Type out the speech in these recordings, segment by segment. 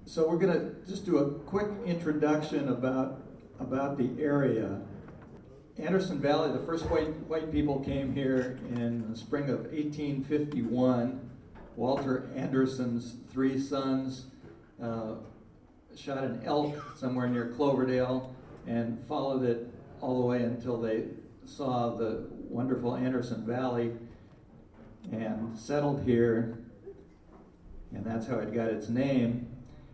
So we're going to just do a quick introduction about the area. Anderson Valley, the first white people came here in the spring of 1851. Walter Anderson's three sons shot an elk somewhere near Cloverdale and followed it all the way until they saw the wonderful Anderson Valley and settled here, and that's how it got its name.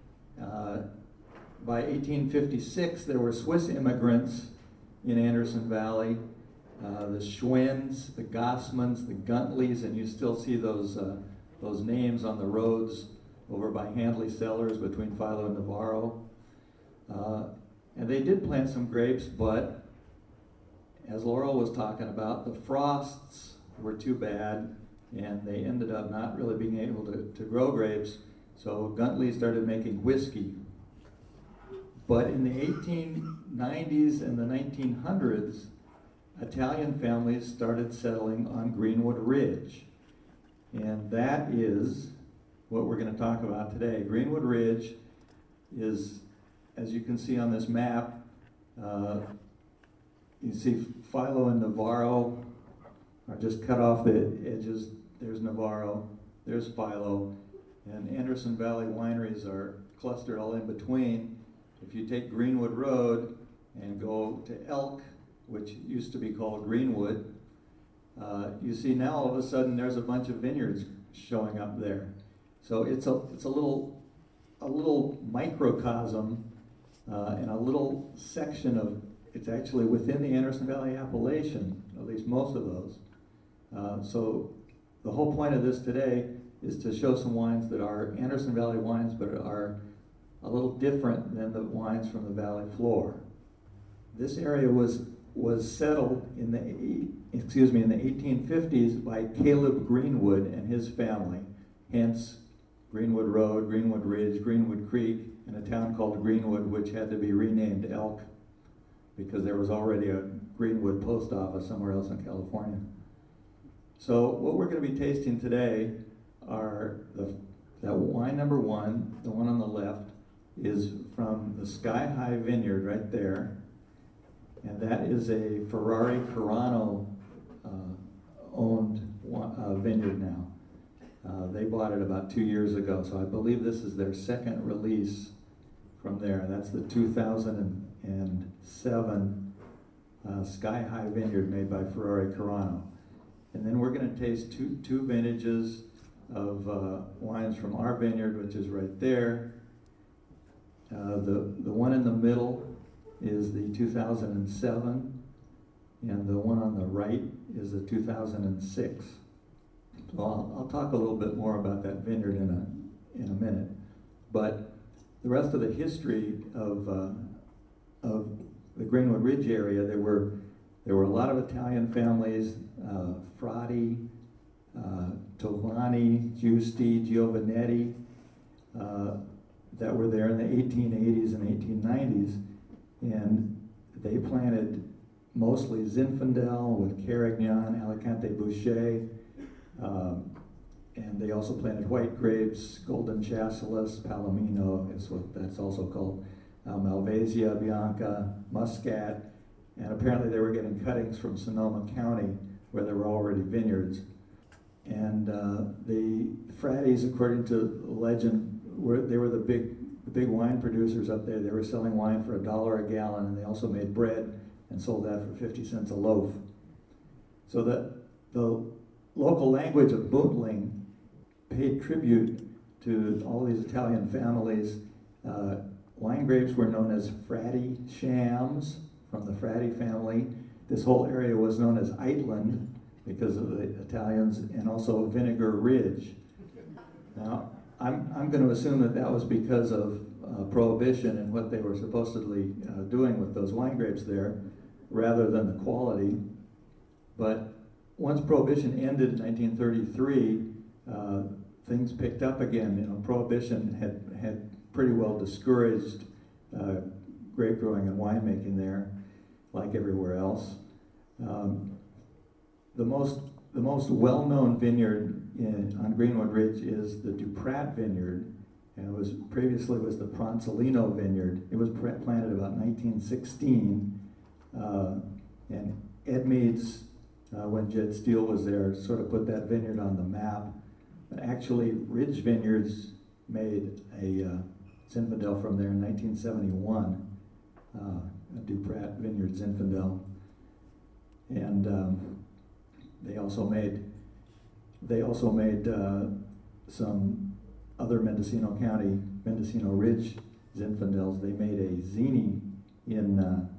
By 1856, there were Swiss immigrants in Anderson Valley, the Schwinns, the Gossmans, the Guntleys, and you still see those names on the roads over by Handley Cellars between Philo and Navarro. And they did plant some grapes, but as Laurel was talking about, the frosts were too bad, and they ended up not really being able to grow grapes, so Guntley started making whiskey. But in the 1890s and the 1900s, Italian families started settling on Greenwood Ridge. And that is what we're going to talk about today. Greenwood Ridge is, as you can see on this map, you see Philo and Navarro are just cut off the edges. There's Navarro, there's Philo, and Anderson Valley wineries are clustered all in between. If you take Greenwood Road and go to Elk, which used to be called Greenwood, you see now all of a sudden there's a bunch of vineyards showing up there. So it's a little microcosm and a little section of, it's actually within the Anderson Valley appellation, at least most of those. So the whole point of this today is to show some wines that are Anderson Valley wines, but are a little different than the wines from the valley floor. This area was settled in the 1850s by Caleb Greenwood and his family. Hence, Greenwood Road, Greenwood Ridge, Greenwood Creek, and a town called Greenwood, which had to be renamed Elk because there was already a Greenwood post office somewhere else in California. So what we're going to be tasting today are that wine number one, the one on the left, is from the Sky High Vineyard right there. And that is a Ferrari Carano owned vineyard now. They bought it about 2 years ago, so I believe this is their second release from there. That's the 2007 Sky High Vineyard made by Ferrari Carano. And then we're going to taste two vintages of wines from our vineyard, which is right there. The one in the middle is the 2007, and the one on the right is the 2006. So I'll talk a little bit more about that vineyard in a minute. But the rest of the history of the Greenwood Ridge area, there were a lot of Italian families, Frati, Tovani, Giusti, Giovanetti, that were there in the 1880s and 1890s, and they planted mostly Zinfandel with Carignan, Alicante Bouschet, and they also planted white grapes, Golden Chasselas, Palomino is what that's also called, Malvasia, Bianca, Muscat, and apparently they were getting cuttings from Sonoma County where there were already vineyards. And the Fratis, according to legend, they were the big wine producers up there. They were selling wine for $1 a gallon, and they also made bread and sold that for 50 cents a loaf. So the local language of Bootling paid tribute to all these Italian families. Wine grapes were known as Frati Shams from the Frati family. This whole area was known as Eitland because of the Italians, and also Vinegar Ridge. Now, I'm going to assume that was because of Prohibition and what they were supposedly doing with those wine grapes there, rather than the quality. But once Prohibition ended in 1933, things picked up again. Prohibition had pretty well discouraged grape growing and winemaking there, like everywhere else. The most well-known vineyard on Greenwood Ridge is the Duprat Vineyard, And it was previously was the Pronsolino Vineyard. It was planted about 1916, and Ed Meads, when Jed Steele was there, sort of put that vineyard on the map. But actually, Ridge Vineyards made a Zinfandel from there in 1971, a Duprat Vineyard Zinfandel, and they also made some other Mendocino County, Mendocino Ridge Zinfandels. They made a Zini in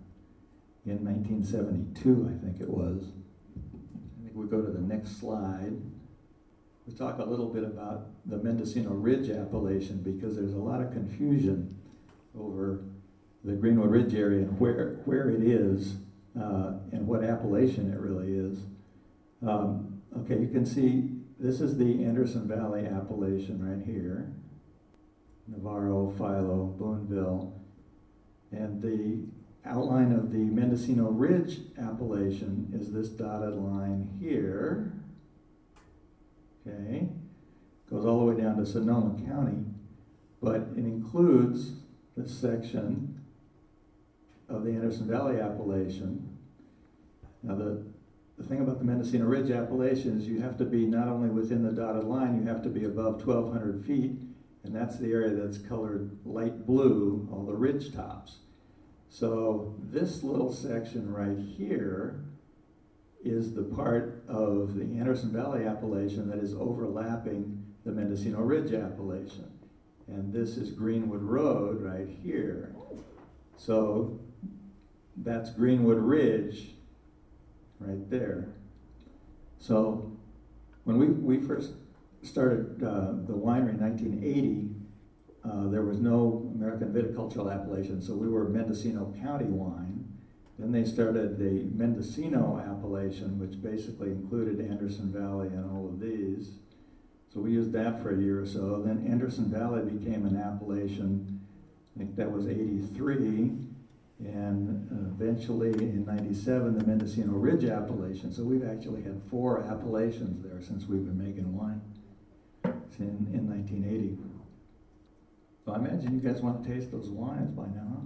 1972, I think it was. I think we go to the next slide. We talk a little bit about the Mendocino Ridge appellation because there's a lot of confusion over the Greenwood Ridge area and where it is and what appellation it really is. Okay, you can see this is the Anderson Valley appellation right here. Navarro, Philo, Boonville. And the outline of the Mendocino Ridge appellation is this dotted line here. Okay, goes all the way down to Sonoma County, but it includes this section of the Anderson Valley appellation. Now the thing about the Mendocino Ridge appellation is you have to be not only within the dotted line, you have to be above 1,200 feet, and that's the area that's colored light blue, all the ridge tops. So this little section right here is the part of the Anderson Valley appellation that is overlapping the Mendocino Ridge appellation. And this is Greenwood Road right here. So that's Greenwood Ridge right there. So when we first started the winery in 1980, there was no American viticultural appellation, so we were Mendocino County wine. Then they started the Mendocino appellation, which basically included Anderson Valley and all of these. So we used that for a year or so. Then Anderson Valley became an appellation, I think that was 83, and eventually in 97, the Mendocino Ridge appellation. So we've actually had 4 appellations there since we've been making wine in 1980. So I imagine you guys want to taste those wines by now.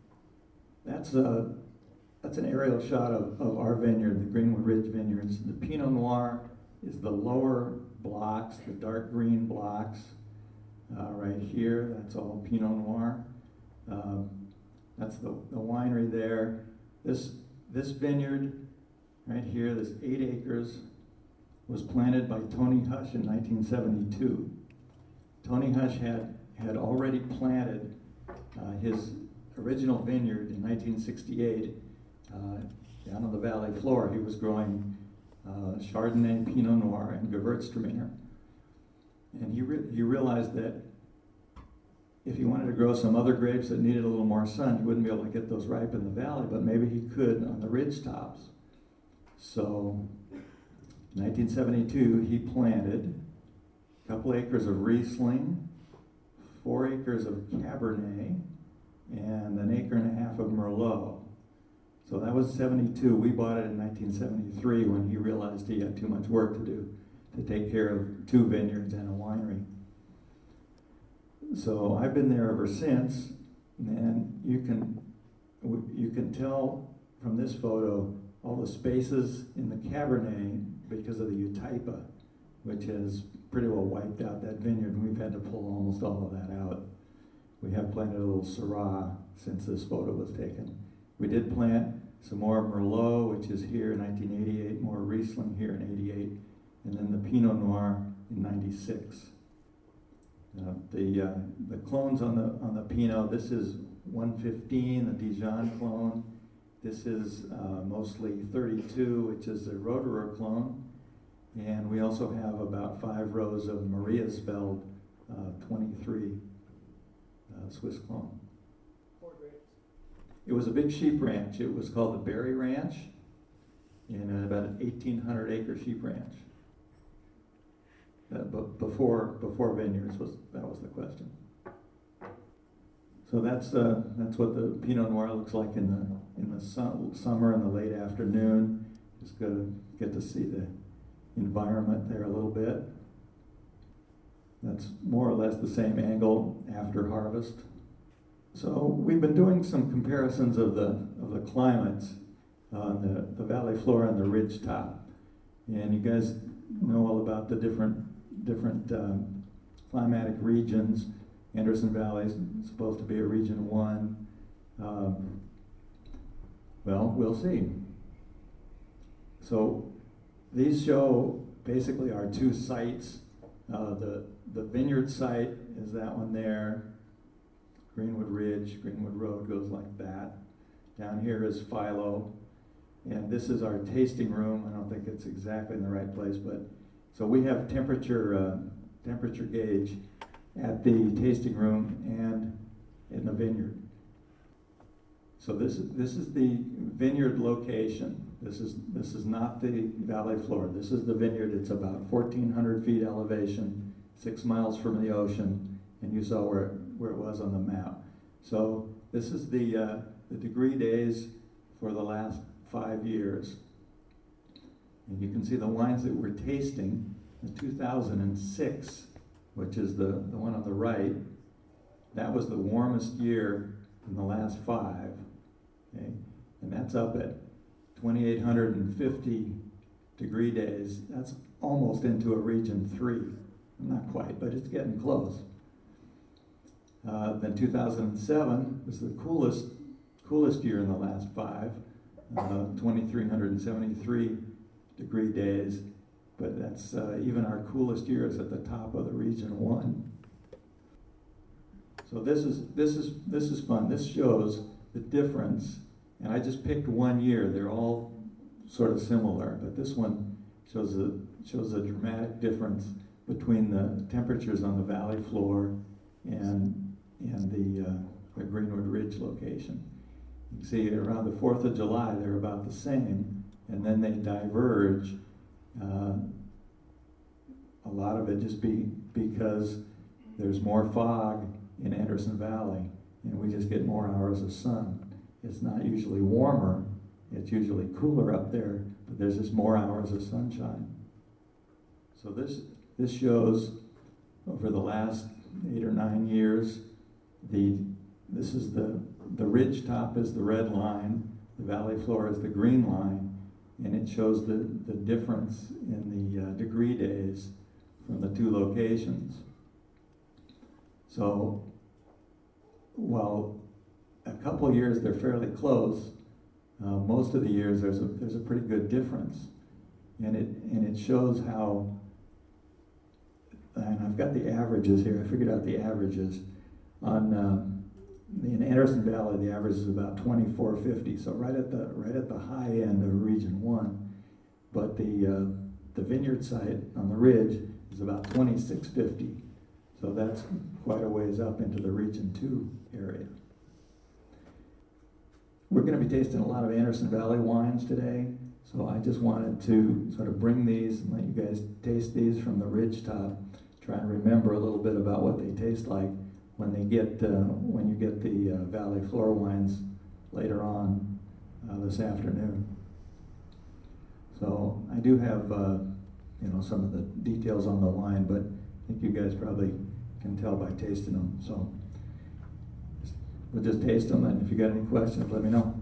That's an aerial shot of our vineyard, the Greenwood Ridge Vineyards. The Pinot Noir is the lower blocks, the dark green blocks right here. That's all Pinot Noir. That's the winery there. This vineyard right here, this 8 acres, was planted by Tony Hush in 1972. Tony Hush had already planted his original vineyard in 1968 down on the valley floor. He was growing Chardonnay, Pinot Noir, and Gewürztraminer. And he realized that if he wanted to grow some other grapes that needed a little more sun, he wouldn't be able to get those ripe in the valley, but maybe he could on the ridge tops. So in 1972, he planted a couple acres of Riesling, 4 acres of Cabernet, and 1.5 acres of Merlot. So that was 72. We bought it in 1973 when he realized he had too much work to do to take care of 2 vineyards and a winery. So I've been there ever since, and you can tell from this photo all the spaces in the Cabernet because of the Eutaipa, which has pretty well wiped out that vineyard, and we've had to pull almost all of that out. We have planted a little Syrah since this photo was taken. We did plant some more Merlot, which is here in 1988, more Riesling here in 88, and then the Pinot Noir in 96. The clones on the Pinot, this is 115, the Dijon clone. This is mostly 32, which is the Roederer clone. And we also have about 5 rows of Maria Spelled 23 Swiss clone. It was a big sheep ranch. It was called the Berry Ranch, and about an 1,800 acre sheep ranch. But before vineyards was the question. So that's what the Pinot Noir looks like in the summer and the late afternoon. Just got to get to see the environment there a little bit. That's more or less the same angle after harvest. So we've been doing some comparisons of the climates on the valley floor and the ridge top. And you guys know all about the different climatic regions. Anderson Valley is supposed to be a region 1. Well, we'll see. So these show basically our two sites. The vineyard site is that one there. Greenwood Ridge, Greenwood Road goes like that. Down here is Philo. And this is our tasting room. I don't think it's exactly in the right place, but so we have temperature gauge at the tasting room and in the vineyard. So this is the vineyard location. This is not the valley floor. This is the vineyard. It's about 1,400 feet elevation, 6 miles from the ocean, and you saw where it was on the map. So this is the degree days for the last 5 years. And you can see the wines that we're tasting in 2006, which is the one on the right. That was the warmest year in the last 5. Okay? And that's up at 2,850 degree days. That's almost into a region 3. Not quite, but it's getting close. Then 2007 was the coolest year in the last 5, 2,373 degree days. But that's even our coolest year is at the top of the region 1. So this is fun. This shows the difference, and I just picked 1 year. They're all sort of similar, but this one shows a dramatic difference between the temperatures on the valley floor and the Greenwood Ridge location. You can see around the 4th of July they're about the same, and then they diverge. A lot of it just because there's more fog in Anderson Valley, and we just get more hours of sun. It's not usually warmer, it's usually cooler up there, but there's just more hours of sunshine. So this shows over the last 8 or 9 years, this is the ridge top is the red line, the valley floor is the green line, and it shows the difference in the degree days from the two locations. So while a couple of years they're fairly close, most of the years there's a pretty good difference, and it shows how. And I've got the averages here. I figured out the averages in Anderson Valley. The average is about 2,450, so right at the high end of Region 1. But the vineyard site on the ridge is about 2,650, so that's quite a ways up into the Region 2 area. We're going to be tasting a lot of Anderson Valley wines today, so I just wanted to sort of bring these and let you guys taste these from the ridge top. Try and remember a little bit about what they taste like when you get the valley floor wines later on this afternoon. So I do have some of the details on the wine, but I think you guys probably can tell by tasting them. So we'll just taste them, and if you got any questions, let me know.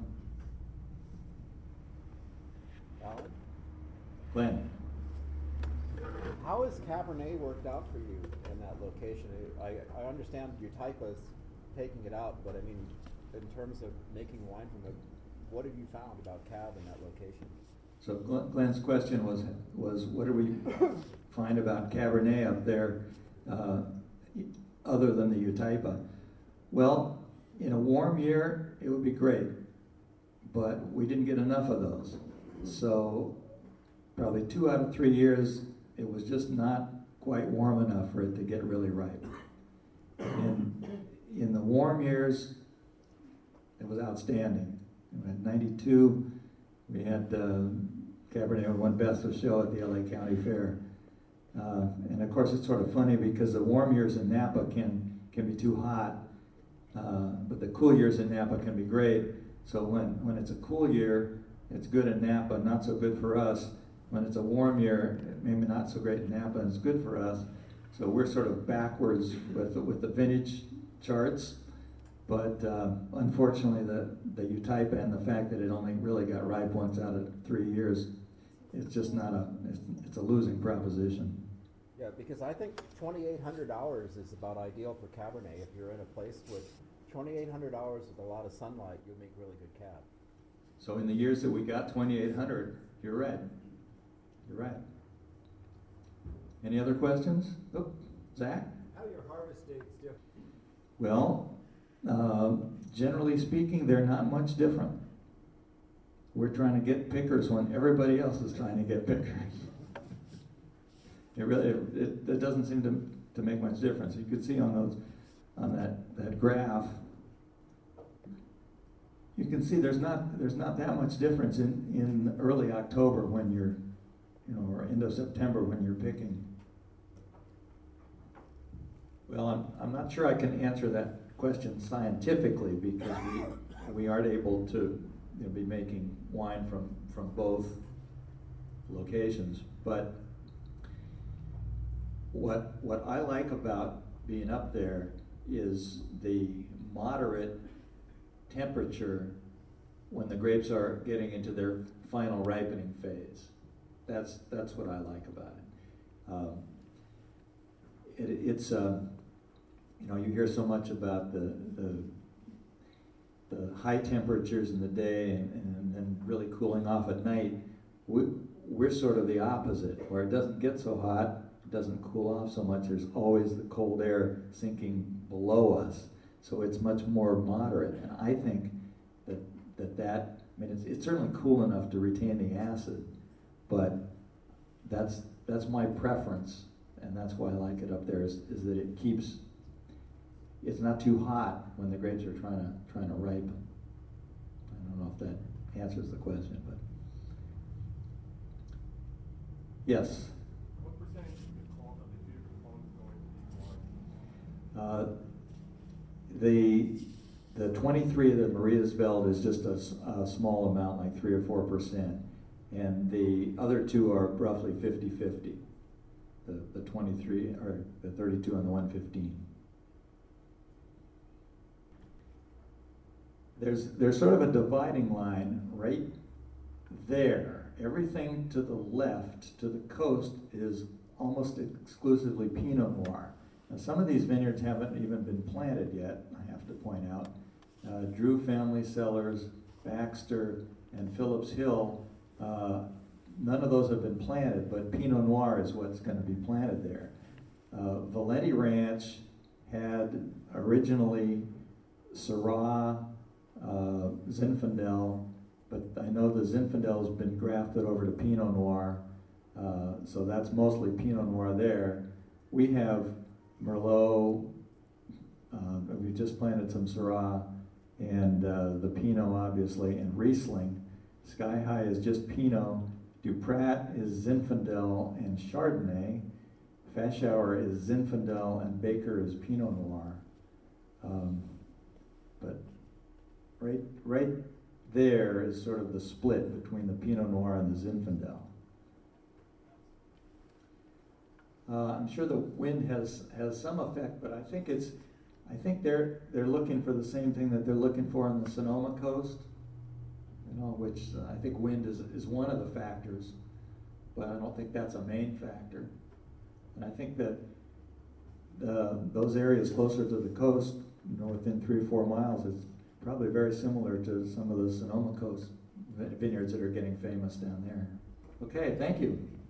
Alan? Glenn. How has Cabernet worked out for you in that location? I understand Utaipa's taking it out, but I mean, in terms of making wine from it, what have you found about Cab in that location? So Glenn's question was what do we find about Cabernet up there other than the Utaipa? Well, in a warm year, it would be great, but we didn't get enough of those. So probably 2 out of 3 years, it was just not quite warm enough for it to get really ripe. And in the warm years, it was outstanding. We had 92. We had Cabernet won Best of Show at the LA County Fair. And of course, it's sort of funny because the warm years in Napa can be too hot, but the cool years in Napa can be great. So when it's a cool year, it's good in Napa, not so good for us. When it's a warm year, maybe not so great in Napa, and it's good for us. So we're sort of backwards with the vintage charts, but unfortunately the Utaipa and the fact that it only really got ripe once out of 3 years, it's just not it's a losing proposition. Yeah, because I think $2,800 is about ideal for Cabernet. If you're in a place with $2,800 with a lot of sunlight, you'll make really good Cab. So in the years that we got 2,800, you're right. You're right. Any other questions? Oh, Zach? How are your harvest dates different? Well, generally speaking, they're not much different. We're trying to get pickers when everybody else is trying to get pickers. It really it doesn't seem to make much difference. You could see on that graph. You can see there's not that much difference in early October when you're, or end of September when you're picking. Well, I'm not sure I can answer that question scientifically because we aren't able to be making wine from both locations. But what I like about being up there is the moderate temperature when the grapes are getting into their final ripening phase. That's what I like about it. It's you hear so much about the high temperatures in the day and then really cooling off at night. We're sort of the opposite, where it doesn't get so hot, it doesn't cool off so much. There's always the cold air sinking below us, so it's much more moderate. And I think that it's certainly cool enough to retain the acid, but that's my preference, and that's why I like it up there. Is that it's not too hot when the grapes are trying to ripen. I don't know if that answers the question, but yes. What percentage of the beer components going to be wine? The 23 of the Mariasveld is just a small amount, like 3 or 4%, and the other two are roughly 50-50. The 23 or the 32 and the 115. There's sort of a dividing line right there. Everything to the left, to the coast, is almost exclusively Pinot Noir. Now, some of these vineyards haven't even been planted yet, I have to point out. Drew Family Cellars, Baxter, and Phillips Hill, none of those have been planted, but Pinot Noir is what's going to be planted there. Valenti Ranch had originally Syrah, Zinfandel, but I know the Zinfandel has been grafted over to Pinot Noir, so that's mostly Pinot Noir there. We have Merlot, we just planted some Syrah, and the Pinot obviously, and Riesling. Sky High is just Pinot. Duprat is Zinfandel and Chardonnay. Fashauer is Zinfandel and Baker is Pinot Noir. But right there is sort of the split between the Pinot Noir and the Zinfandel. I'm sure the wind has some effect, but I think they're looking for the same thing that they're looking for on the Sonoma coast, which I think wind is one of the factors, but I don't think that's a main factor. And I think that those areas closer to the coast, within 3 or 4 miles, is probably very similar to some of the Sonoma coast vineyards that are getting famous down there. Okay, thank you.